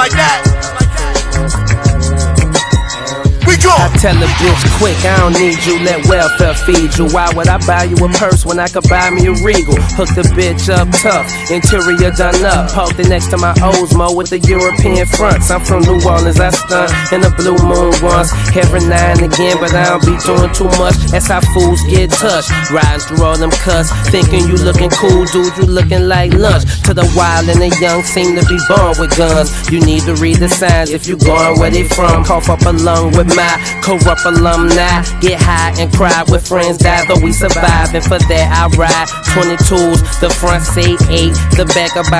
like that. I tell a bitch quick, I don't need you, let welfare feed you. Why would I buy you a purse when I could buy me a Regal? Hook the bitch up tough, interior done up. Parked it next to my Oldsmo with the European fronts. I'm from New Orleans, I stunt in the Blue Moon once. Every now and again, but I don't be doing too much. That's how fools get touched. Riding through all them cuts, thinking you looking cool, dude, you looking like lunch. To the wild and the young seem to be born with guns. You need to read the signs if you going where they from. Cough up a lung with my corrupt alumni. Get high and cry with friends die, though we survive. And for that I ride 22s, the front say 8, the back about